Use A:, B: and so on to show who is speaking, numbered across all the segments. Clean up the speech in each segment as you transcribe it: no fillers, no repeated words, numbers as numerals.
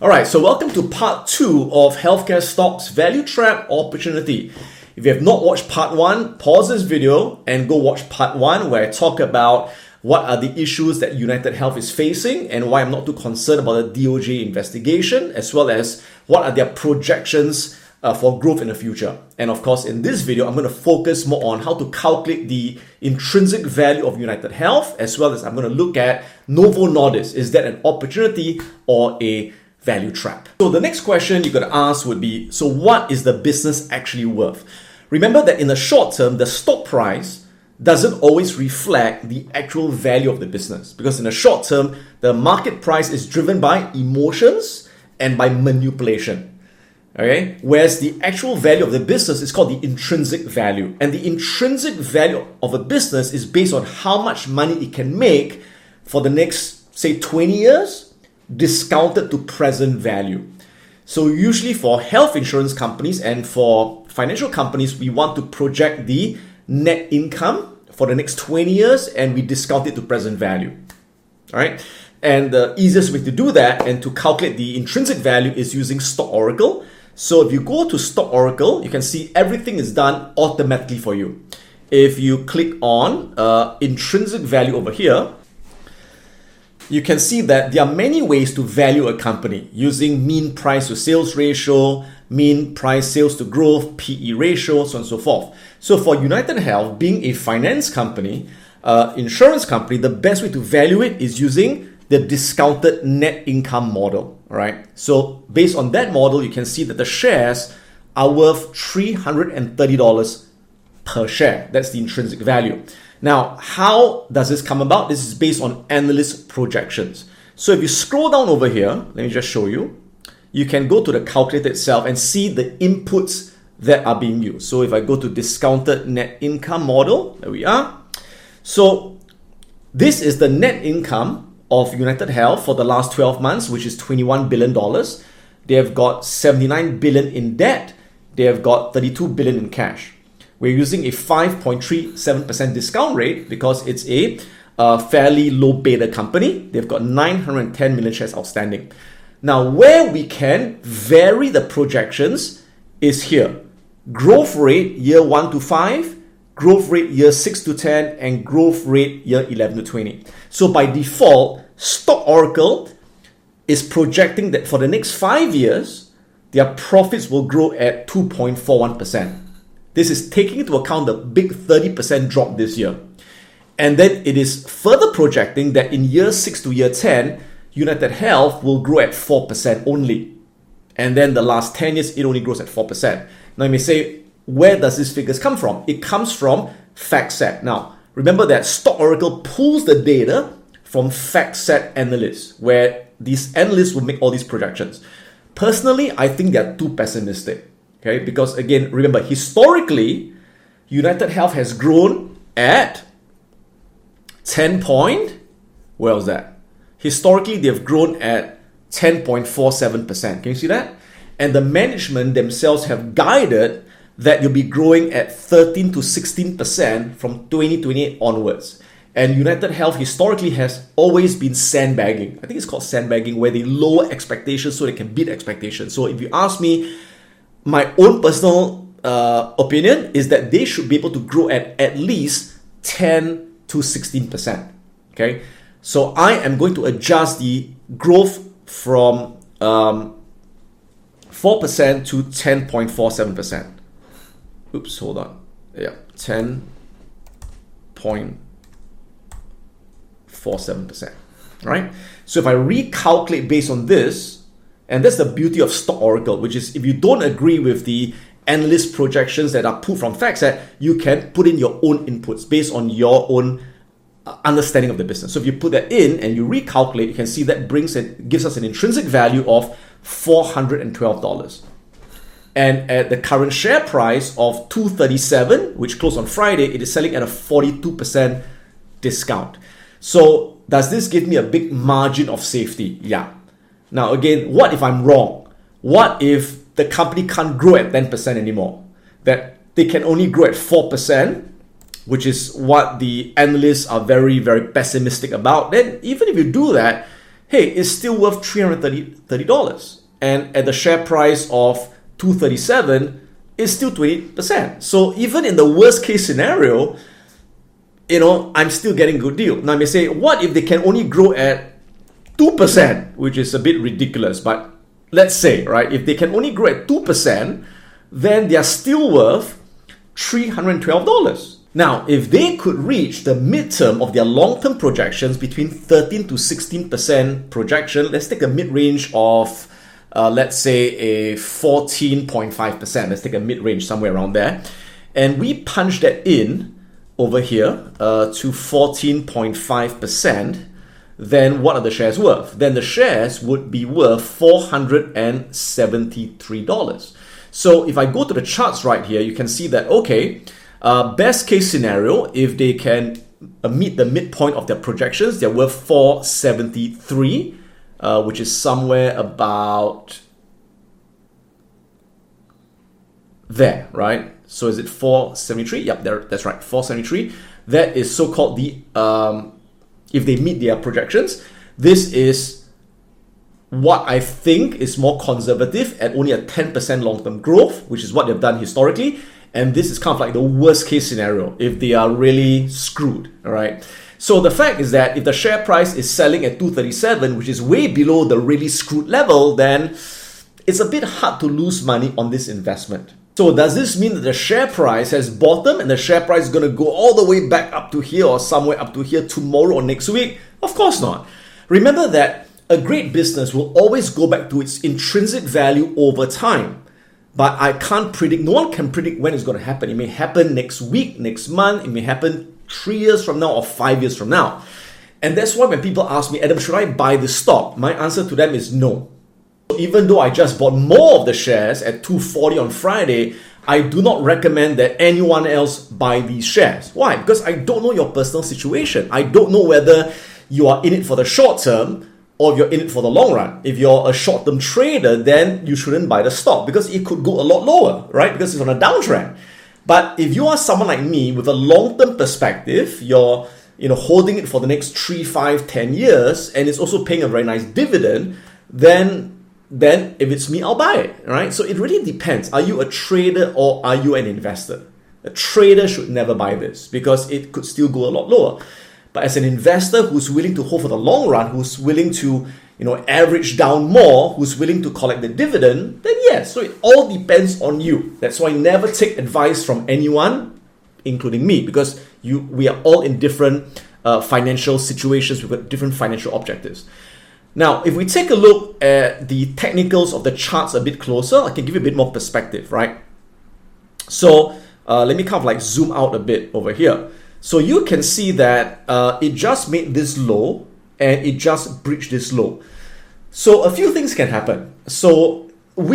A: Alright, so welcome to part 2 of Healthcare Stocks Value Trap Opportunity. If you have not watched part 1, pause this video and go watch part 1 where I talk about what are the issues that United Health is facing and why I'm not too concerned about the DOJ investigation, as well as what are their projections for growth in the future. And of course, in this video, I'm going to focus more on how to calculate the intrinsic value of United Health, as well as I'm going to look at Novo Nordisk. Is that an opportunity or a value trap? So the next question you're going to ask would be, so what is the business actually worth? Remember that in the short term, the stock price doesn't always reflect the actual value of the business, because in the short term, the market price is driven by emotions and by manipulation. Okay? Whereas the actual value of the business is called the intrinsic value. And the intrinsic value of a business is based on how much money it can make for the next, say, 20 years, discounted to present value. So usually for health insurance companies and for financial companies, we want to project the net income for the next 20 years and we discount it to present value. All right. And the easiest way to do that and to calculate the intrinsic value is using Stock Oracle. So if you go to Stock Oracle, you can see everything is done automatically for you. If you click on intrinsic value over here, you can see that there are many ways to value a company using mean price to sales ratio, mean price sales to growth, PE ratio, so on and so forth. So for United Health, being a finance company, insurance company, the best way to value it is using the discounted net income model. All right. So based on that model, you can see that the shares are worth $330 per share. That's the intrinsic value. Now, how does this come about? This is based on analyst projections. So if you scroll down over here, let me just show you. You can go to the calculator itself and see the inputs that are being used. So if I go to discounted net income model, there we are. So this is the net income of United Health for the last 12 months, which is $21 billion. They have got $79 billion in debt. They have got $32 billion in cash. We're using a 5.37% discount rate because it's a fairly low beta company. They've got 910 million shares outstanding. Now, where we can vary the projections is here. Growth rate year 1 to 5, growth rate year 6 to 10, and growth rate year 11 to 20. So by default, Stock Oracle is projecting that for the next 5 years, their profits will grow at 2.41%. This is taking into account the big 30% drop this year. And then it is further projecting that in year 6 to year 10, United Health will grow at 4% only. And then the last 10 years, it only grows at 4%. Now you may say, where does these figures come from? It comes from FactSet. Now, remember that Stock Oracle pulls the data from FactSet analysts, where these analysts will make all these projections. Personally, I think they're too pessimistic. Okay, because again, remember, historically, United Health has grown at 10 point, where was that? Historically, they've grown at 10.47%. Can you see that? And the management themselves have guided that you'll be growing at 13 to 16% from 2028 onwards. And United Health historically has always been sandbagging. I think it's called sandbagging, where they lower expectations so they can beat expectations. So if you ask me, my own personal opinion is that they should be able to grow at least 10 to 16%. Okay, so I am going to adjust the growth from 4% to 10.47%. Oops, hold on. Yeah, 10.47%. Right? So if I recalculate based on this, and that's the beauty of Stock Oracle, which is if you don't agree with the analyst projections that are pulled from FactSet, you can put in your own inputs based on your own understanding of the business. So if you put that in and you recalculate, you can see that gives us an intrinsic value of $412. And at the current share price of $237, which closed on Friday, it is selling at a 42% discount. So does this give me a big margin of safety? Yeah. Now again, what if I'm wrong? What if the company can't grow at 10% anymore? That they can only grow at 4%, which is what the analysts are very, very pessimistic about. Then even if you do that, hey, it's still worth $330. And at the share price of $237, it's still 20%. So even in the worst case scenario, I'm still getting a good deal. Now I may say, what if they can only grow at 2%, which is a bit ridiculous, but let's say, right, if they can only grow at 2%, then they are still worth $312. Now, if they could reach the midterm of their long-term projections between 13 to 16% projection, let's take a mid-range of, let's say, a 14.5%. Let's take a mid-range somewhere around there. And we punch that in over here to 14.5%. Then what are the shares worth? Then the shares would be worth $473. So if I go to the charts right here, you can see that, okay, best case scenario, if they can meet the midpoint of their projections, they're worth 473, which is somewhere about there, right? So is it 473? Yep, that's right, 473. That is so-called the, if they meet their projections, this is what I think is more conservative at only a 10% long-term growth, which is what they've done historically. And this is kind of like the worst case scenario if they are really screwed, all right? So the fact is that if the share price is selling at 237, which is way below the really screwed level, then it's a bit hard to lose money on this investment. So does this mean that the share price has bottomed and the share price is going to go all the way back up to here or somewhere up to here tomorrow or next week? Of course not. Remember that a great business will always go back to its intrinsic value over time. But I can't predict, no one can predict when it's going to happen. It may happen next week, next month, it may happen 3 years from now or 5 years from now. And that's why when people ask me, Adam, should I buy this stock? My answer to them is no. Even though I just bought more of the shares at $240 on Friday, I do not recommend that anyone else buy these shares. Why? Because I don't know your personal situation. I don't know whether you are in it for the short term or if you're in it for the long run. If you're a short-term trader, then you shouldn't buy the stock because it could go a lot lower, right? Because it's on a downtrend. But if you are someone like me with a long-term perspective, you're holding it for the next 3, 5, 10 years, and it's also paying a very nice dividend, then if it's me, I'll buy it, right? So it really depends. Are you a trader or are you an investor? A trader should never buy this because it could still go a lot lower. But as an investor who's willing to hold for the long run, who's willing to average down more, who's willing to collect the dividend, then yes. So it all depends on you. That's why never take advice from anyone, including me, because we are all in different financial situations. We've got different financial objectives. Now, if we take a look at the technicals of the charts a bit closer, I can give you a bit more perspective, right? So let me kind of like zoom out a bit over here. So you can see that it just made this low and it just breached this low. So a few things can happen. So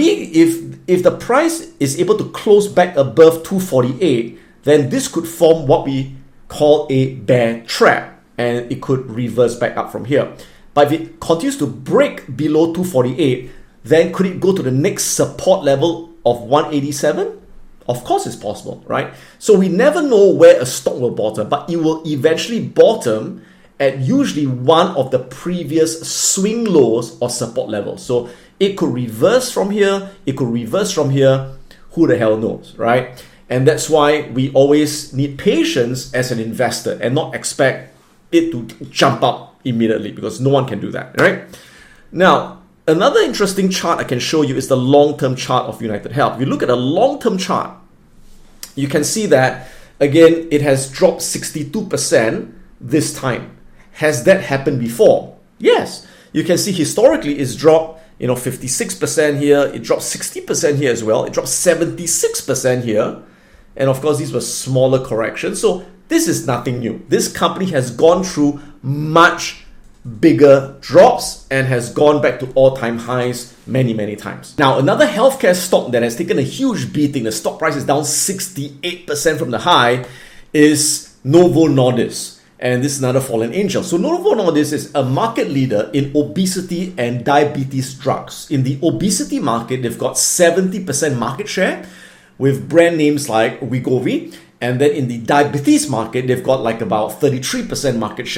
A: if the price is able to close back above 248, then this could form what we call a bear trap and it could reverse back up from here. But if it continues to break below 248, then could it go to the next support level of 187? Of course it's possible, right? So we never know where a stock will bottom, but it will eventually bottom at usually one of the previous swing lows or support levels. So it could reverse from here, it could reverse from here, who the hell knows, right? And that's why we always need patience as an investor and not expect it to jump up immediately because no one can do that, right? Now, another interesting chart I can show you is the long-term chart of United Health. If you look at a long-term chart, you can see that, again, it has dropped 62% this time. Has that happened before? Yes. You can see historically it's dropped 56% here. It dropped 60% here as well. It dropped 76% here. And of course, these were smaller corrections. So this is nothing new. This company has gone through much bigger drops and has gone back to all-time highs many, many times. Now, another healthcare stock that has taken a huge beating, the stock price is down 68% from the high, is Novo Nordisk. And this is another fallen angel. So Novo Nordisk is a market leader in obesity and diabetes drugs. In the obesity market, they've got 70% market share with brand names like Wegovy. And then in the diabetes market, they've got like about 33% market share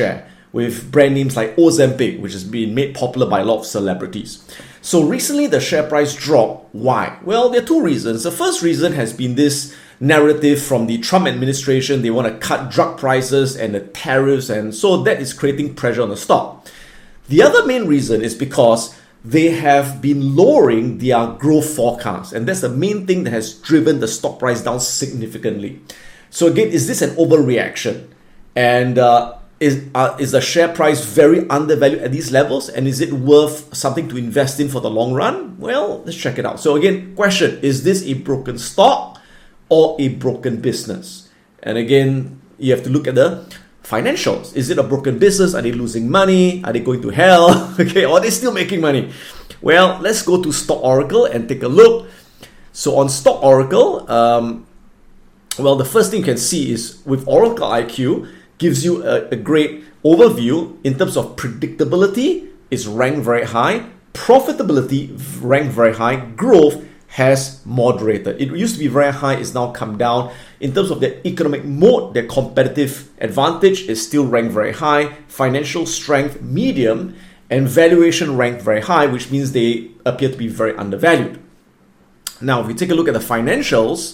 A: with brand names like Ozempic, which has been made popular by a lot of celebrities. So recently the share price dropped. Why? Well, there are two reasons. The first reason has been this narrative from the Trump administration. They want to cut drug prices and the tariffs, and so that is creating pressure on the stock. The other main reason is because they have been lowering their growth forecast, and that's the main thing that has driven the stock price down significantly. So again, is this an overreaction? And is the share price very undervalued at these levels? And is it worth something to invest in for the long run? Well, let's check it out. So again, question, is this a broken stock or a broken business? And again, you have to look at the financials. Is it a broken business? Are they losing money? Are they going to hell? Okay, or are they still making money? Well, let's go to Stock Oracle and take a look. So on Stock Oracle, well, the first thing you can see is with Oracle IQ, gives you a great overview in terms of predictability is ranked very high, profitability ranked very high, growth has moderated. It used to be very high, it's now come down. In terms of their economic moat, their competitive advantage is still ranked very high, financial strength medium, and valuation ranked very high, which means they appear to be very undervalued. Now, if we take a look at the financials,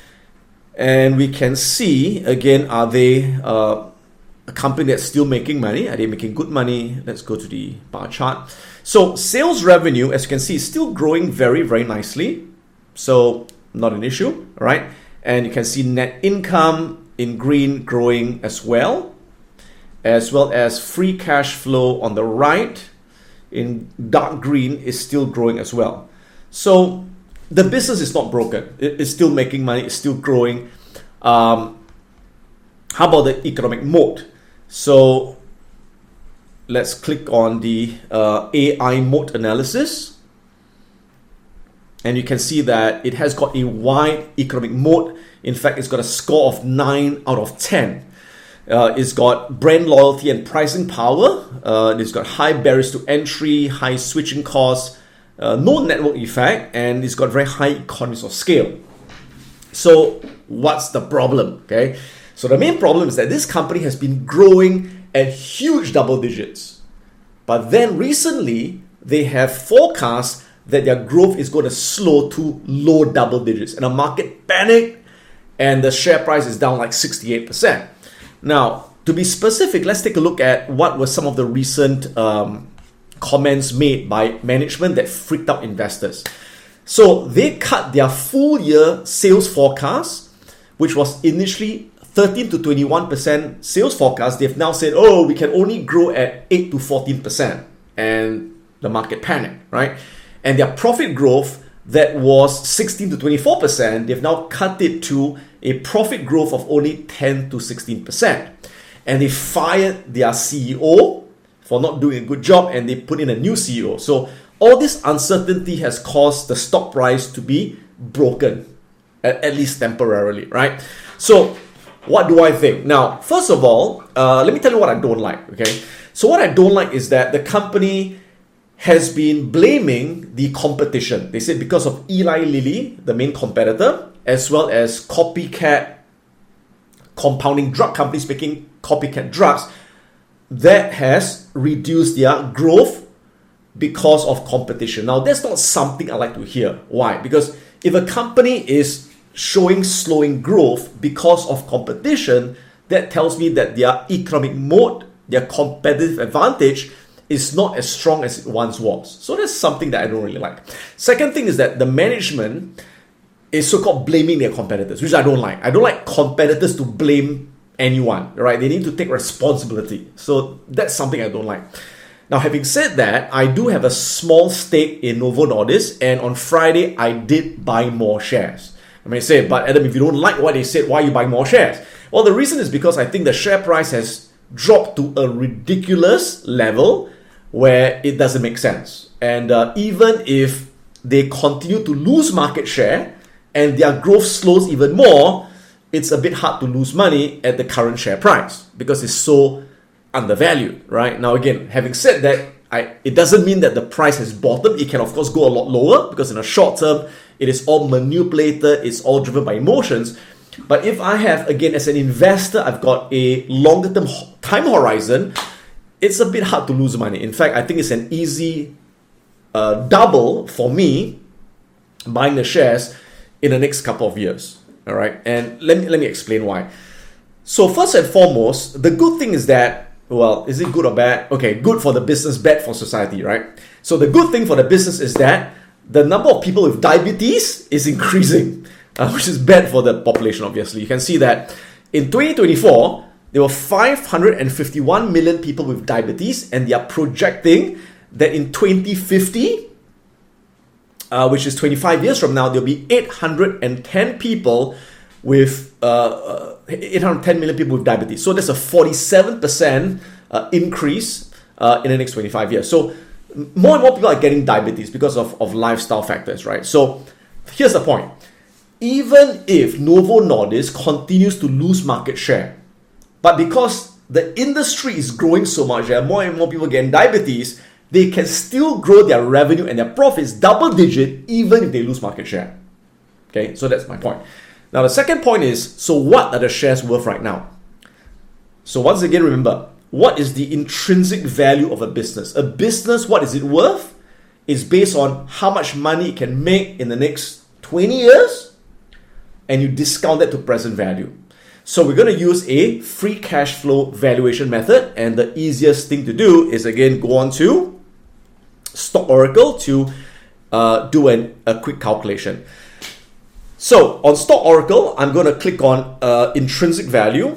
A: and we can see, again, are they a company that's still making money? Are they making good money? Let's go to the bar chart. So sales revenue, as you can see, is still growing very, very nicely. So not an issue, all right? And you can see net income in green growing as well as free cash flow on the right in dark green is still growing as well. So the business is not broken. It's still making money. It's still growing. How about the economic moat? So let's click on the AI moat analysis. And you can see that it has got a wide economic moat. In fact, it's got a score of 9 out of 10. It's got brand loyalty and pricing power. It's got high barriers to entry, high switching costs, no network effect, and it's got very high economies of scale. So what's the problem? Okay, so the main problem is that this company has been growing at huge double digits, but then recently they have forecast that their growth is going to slow to low double digits, and the market panicked, and the share price is down like 68%. Now, to be specific, let's take a look at what were some of the recent comments made by management that freaked out investors. So they cut their full year sales forecast, which was initially 13 to 21% sales forecast. They've now said, oh, we can only grow at 8 to 14%. And the market panicked, right? And their profit growth that was 16 to 24%, they've now cut it to a profit growth of only 10 to 16%. And they fired their CEO for not doing a good job, and they put in a new CEO. So all this uncertainty has caused the stock price to be broken, at least temporarily, right? So what do I think? Now, first of all, let me tell you what I don't like, okay? So what I don't like is that the company has been blaming the competition. They said because of Eli Lilly, the main competitor, as well as copycat compounding drug companies making copycat drugs, that has reduced their growth because of competition. Now, that's not something I like to hear. Why? Because if a company is showing slowing growth because of competition, that tells me that their economic moat, their competitive advantage is not as strong as it once was. So that's something that I don't really like. Second thing is that the management is so-called blaming their competitors, which I don't like. I don't like competitors to blame anyone, right? They need to take responsibility. So that's something I don't like. Now, having said that, I do have a small stake in Novo Nordisk, and on Friday, I did buy more shares. I may say, but Adam, if you don't like what they said, why are you buying more shares? Well, the reason is because I think the share price has dropped to a ridiculous level where it doesn't make sense. And even if they continue to lose market share and their growth slows even more, it's a bit hard to lose money at the current share price because it's so undervalued, right? Now, again, having said that, it doesn't mean that the price has bottomed. It can, of course, go a lot lower because in the short term, it is all manipulated. It's all driven by emotions. But if I have, again, as an investor, I've got a longer term time horizon, it's a bit hard to lose money. In fact, I think it's an easy double for me buying the shares in the next couple of years. All right, and let me explain why. So first and foremost, the good thing is that, well, is it good or bad? Okay, good for the business, bad for society, right? So the good thing for the business is that the number of people with diabetes is increasing, which is bad for the population, obviously. You can see that in 2024, there were 551 million people with diabetes, and they are projecting that in 2050, which is 25 years from now, there'll be 810 people with 810 million people with diabetes. So that's a 47% increase in the next 25 years. So more and more people are getting diabetes because of lifestyle factors, right? So here's the point. Even if Novo Nordisk continues to lose market share, but because the industry is growing so much, there are more and more people getting diabetes, they can still grow their revenue and their profits double digit even if they lose market share. Okay, so that's my point. Now the second point is, so what are the shares worth right now? So once again, remember, what is the intrinsic value of a business? A business, what is it worth? Is based on how much money it can make in the next 20 years, and you discount that to present value. So we're going to use a free cash flow valuation method, and the easiest thing to do is again go on to Stock Oracle to do a quick calculation. So on Stock Oracle, I'm going to click on intrinsic value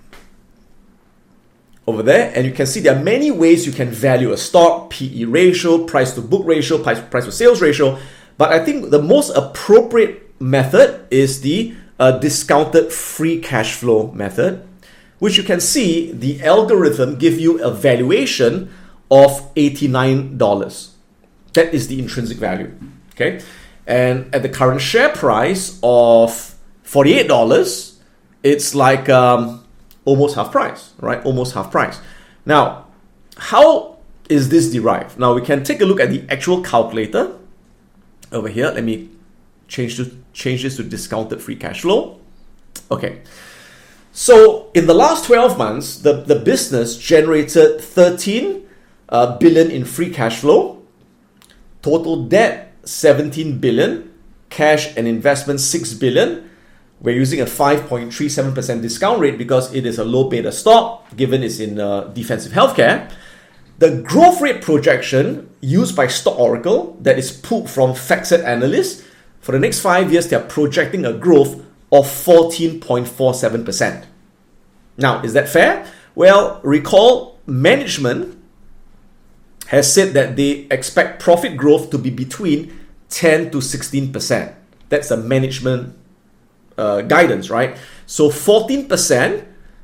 A: over there, and you can see there are many ways you can value a stock: PE ratio, price to book ratio, price to sales ratio. But I think the most appropriate method is the discounted free cash flow method, which you can see the algorithm give you a valuation of $89. That is the intrinsic value. Okay, and at the current share price of $48, it's like almost half price, right? Almost half price. Now, how is this derived? Now we can take a look at the actual calculator over here. Let me change this to discounted free cash flow. Okay. So in the last 12 months, the business generated 13 billion in free cash flow, total debt 17 billion, cash and investment 6 billion. We're using a 5.37% discount rate because it is a low beta stock, given it's in defensive healthcare. The growth rate projection used by Stock Oracle, that is pulled from FactSet analysts, for the next 5 years, they're projecting a growth of 14.47%. Now, is that fair? Well, recall management has said that they expect profit growth to be between 10 to 16%. That's the management guidance, right? So 14%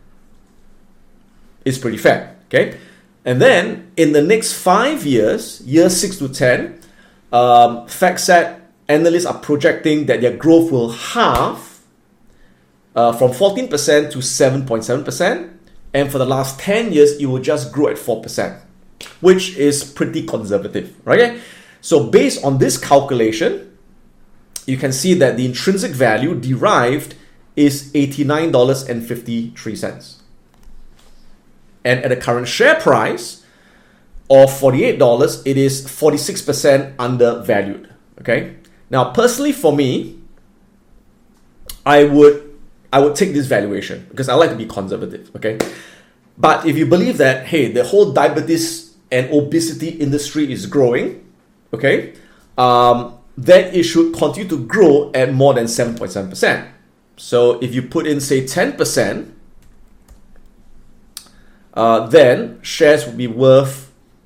A: is pretty fair, okay? And then in the next 5 years, years 6 to 10, FactSet analysts are projecting that their growth will halve from 14% to 7.7%. And for the last 10 years, it will just grow at 4%, which is pretty conservative, right? So based on this calculation, you can see that the intrinsic value derived is $89.53. And at the current share price of $48, it is 46% undervalued, okay? Now, personally for me, I would take this valuation because I like to be conservative, okay? But if you believe that, hey, the whole diabetes and obesity industry is growing, okay, then it should continue to grow at more than 7.7%. So if you put in, say, 10%, then shares will be worth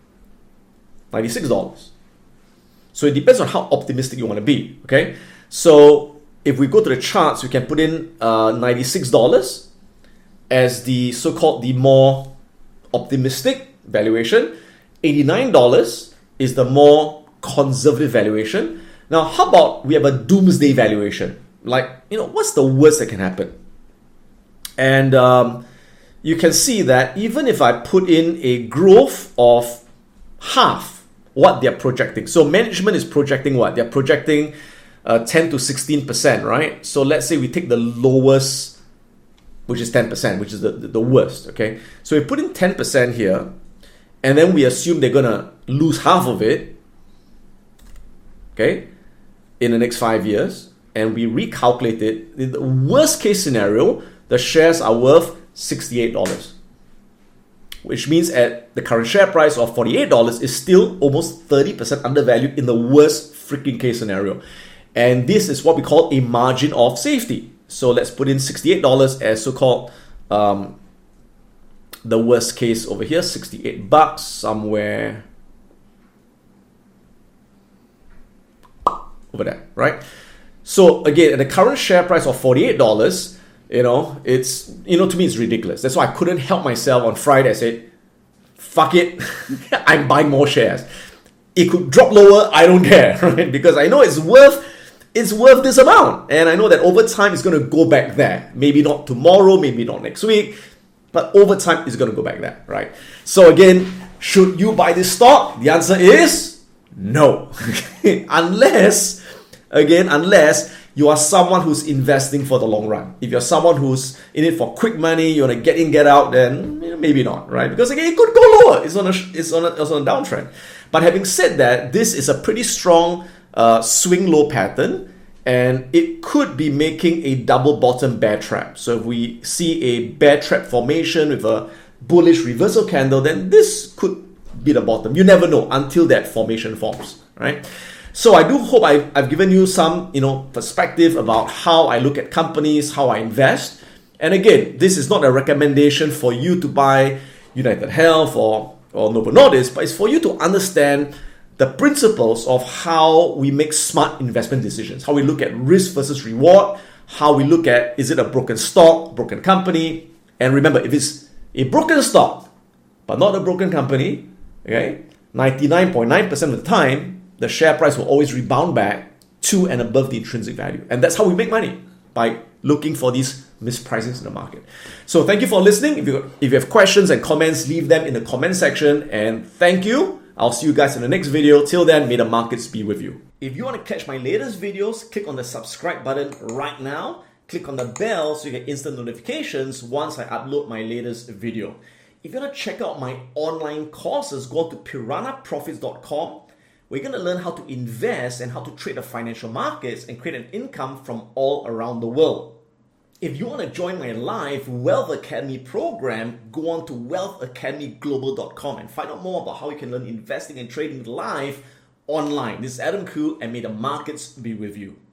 A: $96. So it depends on how optimistic you want to be, okay? So if we go to the charts, we can put in $96 as the so-called the more optimistic valuation. $89 is the more conservative valuation. Now, how about we have a doomsday valuation? Like, what's the worst that can happen? And you can see that even if I put in a growth of half what they're projecting. So management is projecting what? They're projecting 10 to 16%, right? So let's say we take the lowest, which is 10%, which is the worst, okay? So we put in 10% here, and then we assume they're gonna lose half of it, okay, in the next 5 years, and we recalculate it, in the worst case scenario, the shares are worth $68, which means at the current share price of $48 is still almost 30% undervalued in the worst freaking case scenario. And this is what we call a margin of safety. So let's put in $68 as so-called the worst case over here, $68 somewhere over there, right? So again, at the current share price of $48, it's, to me, it's ridiculous. That's why I couldn't help myself on Friday. I said, fuck it, I'm buying more shares. It could drop lower, I don't care, right? Because I know it's worth this amount. And I know that over time it's going to go back there. Maybe not tomorrow, maybe not next week, but over time it's going to go back there, right? So again, should you buy this stock? The answer is no. unless you are someone who's investing for the long run. If you're someone who's in it for quick money, you want to get in, get out, then maybe not, right? Because again, it could go lower. It's on a downtrend. But having said that, this is a pretty strong swing low pattern, and it could be making a double bottom bear trap. So if we see a bear trap formation with a bullish reversal candle, then this could be the bottom. You never know until that formation forms, right? So I do hope I've given you some, perspective about how I look at companies, how I invest. And again, this is not a recommendation for you to buy United Health or Novo Nordisk, but it's for you to understand the principles of how we make smart investment decisions, how we look at risk versus reward, how we look at, is it a broken stock, broken company? And remember, if it's a broken stock, but not a broken company, okay, 99.9% of the time, the share price will always rebound back to and above the intrinsic value. And that's how we make money, by looking for these mispricings in the market. So thank you for listening. If you have questions and comments, leave them in the comment section. And thank you. I'll see you guys in the next video. Till then, may the markets be with you. If you want to catch my latest videos, click on the subscribe button right now. Click on the bell so you get instant notifications once I upload my latest video. If you want to check out my online courses, go to piranhaprofits.com. We're going to learn how to invest and how to trade the financial markets and create an income from all around the world. If you want to join my live Wealth Academy program, go on to wealthacademyglobal.com and find out more about how you can learn investing and trading live online. This is Adam Khoo, and may the markets be with you.